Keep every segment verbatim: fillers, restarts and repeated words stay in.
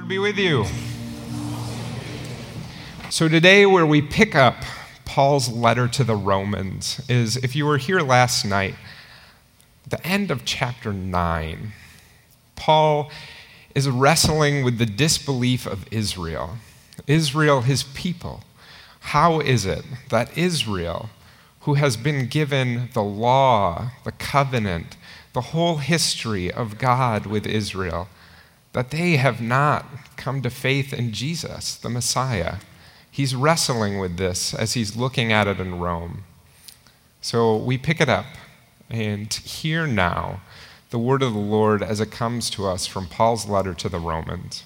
be with you. So today, where we pick up Paul's letter to the Romans is, if you were here last night, the end of chapter nine. Paul is wrestling with the disbelief of Israel. Israel, his people. How is it that Israel, who has been given the law, the covenant, the whole history of God with Israel, that they have not come to faith in Jesus, the Messiah? He's wrestling with this as he's looking at it in Rome. So we pick it up and hear now the word of the Lord as it comes to us from Paul's letter to the Romans.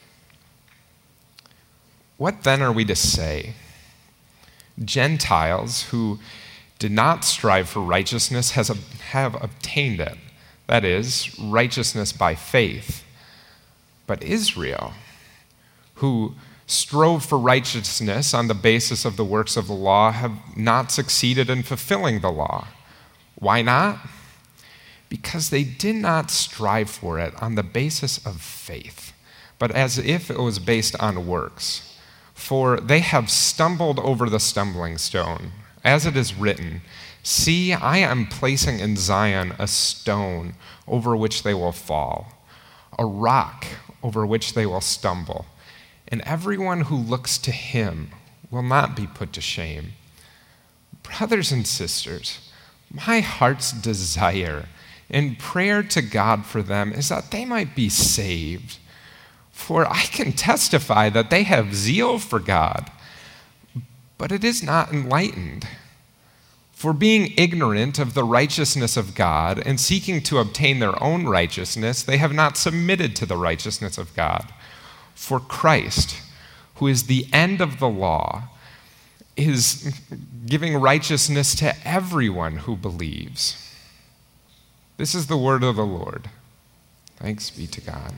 What then are we to say? Gentiles who did not strive for righteousness has, have obtained it, that is, righteousness by faith. But Israel, who strove for righteousness on the basis of the works of the law, have not succeeded in fulfilling the law. Why not? Because they did not strive for it on the basis of faith, but as if it was based on works. For they have stumbled over the stumbling stone, as it is written, "See, I am placing in Zion a stone over which they will fall, a rock over which they will stumble, and everyone who looks to him will not be put to shame." Brothers and sisters, my heart's desire and prayer to God for them is that they might be saved. For I can testify that they have zeal for God, but it is not enlightened. For being ignorant of the righteousness of God and seeking to obtain their own righteousness, they have not submitted to the righteousness of God. For Christ, who is the end of the law, is giving righteousness to everyone who believes. This is the word of the Lord. Thanks be to God.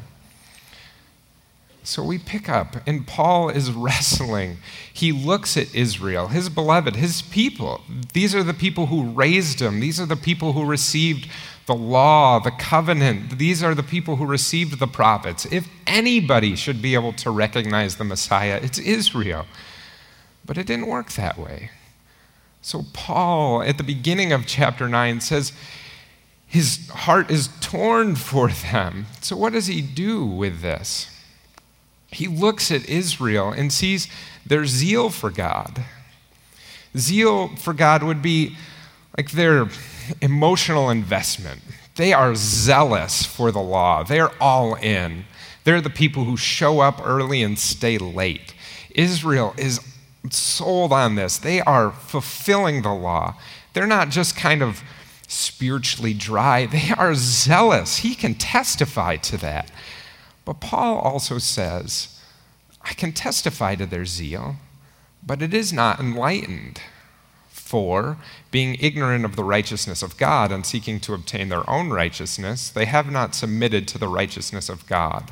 So we pick up, and Paul is wrestling. He looks at Israel, his beloved, his people. These are the people who raised him. These are the people who received the law, the covenant. These are the people who received the prophets. If anybody should be able to recognize the Messiah, it's Israel. But it didn't work that way. So Paul, at the beginning of chapter nine, says his heart is torn for them. So what does he do with this? He looks at Israel and sees their zeal for God. Zeal for God would be like their emotional investment. They are zealous for the law. They're all in. They're the people who show up early and stay late. Israel is sold on this. They are fulfilling the law. They're not just kind of spiritually dry. They are zealous. He can testify to that. But Paul also says, I can testify to their zeal, but it is not enlightened. For, being ignorant of the righteousness of God and seeking to obtain their own righteousness, they have not submitted to the righteousness of God.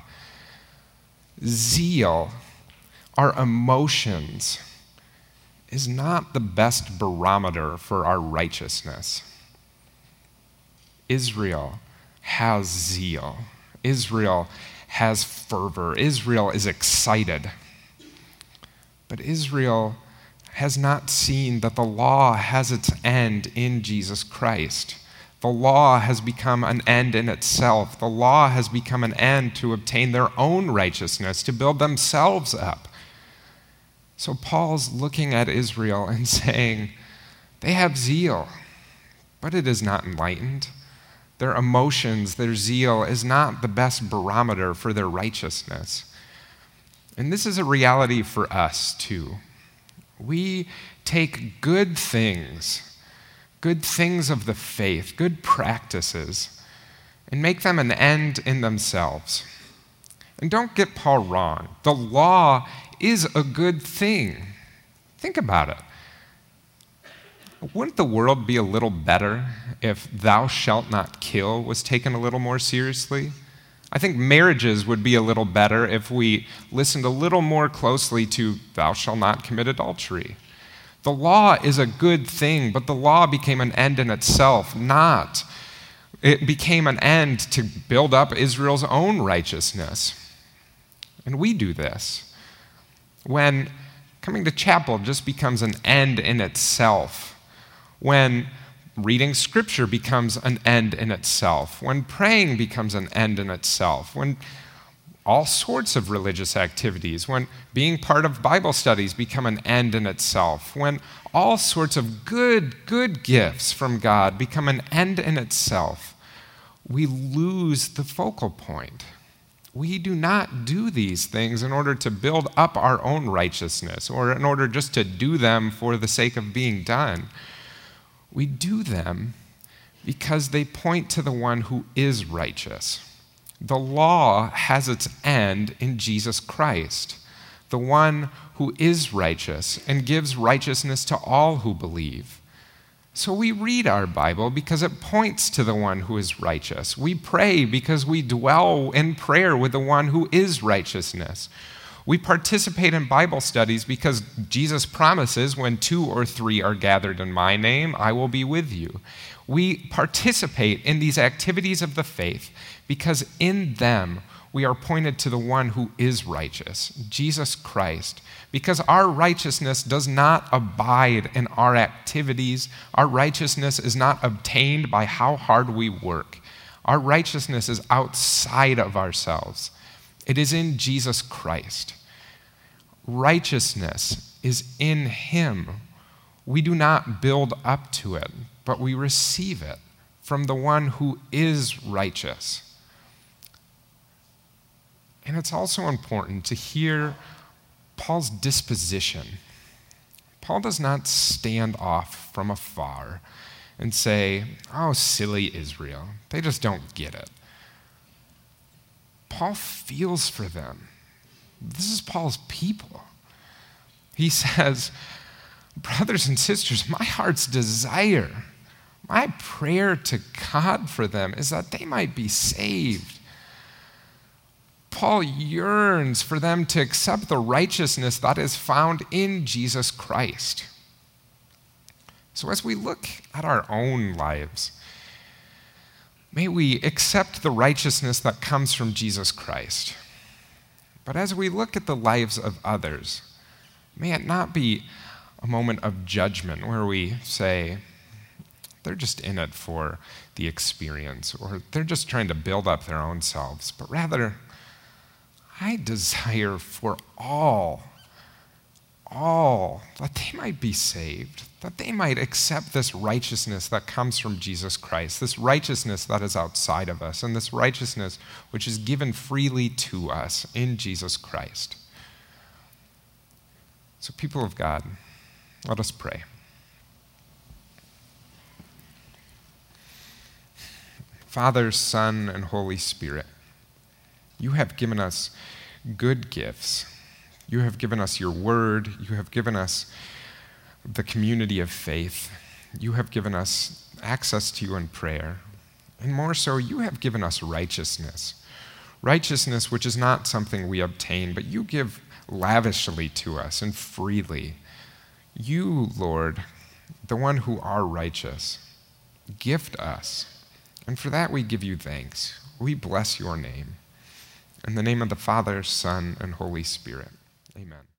Zeal, our emotions, is not the best barometer for our righteousness. Israel has zeal. Israel has fervor. Israel is excited. But Israel has not seen that the law has its end in Jesus Christ. The law has become an end in itself. The law has become an end to obtain their own righteousness, to build themselves up. So Paul's looking at Israel and saying, they have zeal, but it is not enlightened. Their emotions, their zeal is not the best barometer for their righteousness. And this is a reality for us too. We take good things, good things of the faith, good practices, and make them an end in themselves. And don't get Paul wrong. The law is a good thing. Think about it. Wouldn't the world be a little better if thou shalt not kill was taken a little more seriously? I think marriages would be a little better if we listened a little more closely to thou shalt not commit adultery. The law is a good thing, but the law became an end in itself, not. It became an end to build up Israel's own righteousness. And we do this. When coming to chapel just becomes an end in itself, when reading scripture becomes an end in itself, when praying becomes an end in itself, when all sorts of religious activities, when being part of Bible studies become an end in itself, when all sorts of good, good gifts from God become an end in itself, we lose the focal point. We do not do these things in order to build up our own righteousness or in order just to do them for the sake of being done. We do them because they point to the one who is righteous. The law has its end in Jesus Christ, the one who is righteous and gives righteousness to all who believe. So we read our Bible because it points to the one who is righteous. We pray because we dwell in prayer with the one who is righteousness. We participate in Bible studies because Jesus promises when two or three are gathered in my name, I will be with you. We participate in these activities of the faith because in them we are pointed to the one who is righteous, Jesus Christ. Because our righteousness does not abide in our activities. Our righteousness is not obtained by how hard we work. Our righteousness is outside of ourselves. It is in Jesus Christ. Righteousness is in him. We do not build up to it, but we receive it from the one who is righteous. And it's also important to hear Paul's disposition. Paul does not stand off from afar and say, oh, silly Israel, they just don't get it. Paul feels for them. This is Paul's people. He says, brothers and sisters, my heart's desire, my prayer to God for them is that they might be saved. Paul yearns for them to accept the righteousness that is found in Jesus Christ. So as we look at our own lives, may we accept the righteousness that comes from Jesus Christ. But as we look at the lives of others, may it not be a moment of judgment where we say, they're just in it for the experience, or they're just trying to build up their own selves, but rather, I desire for all, all, that they might be saved, that they might accept this righteousness that comes from Jesus Christ, this righteousness that is outside of us, and this righteousness which is given freely to us in Jesus Christ. So, people of God, let us pray. Father, Son, and Holy Spirit, you have given us good gifts. You have given us your word. You have given us the community of faith. You have given us access to you in prayer. And more so, you have given us righteousness. Righteousness which is not something we obtain, but you give lavishly to us and freely. You, Lord, the one who are righteous, gift us. And for that we give you thanks. We bless your name. In the name of the Father, Son, and Holy Spirit. Amen.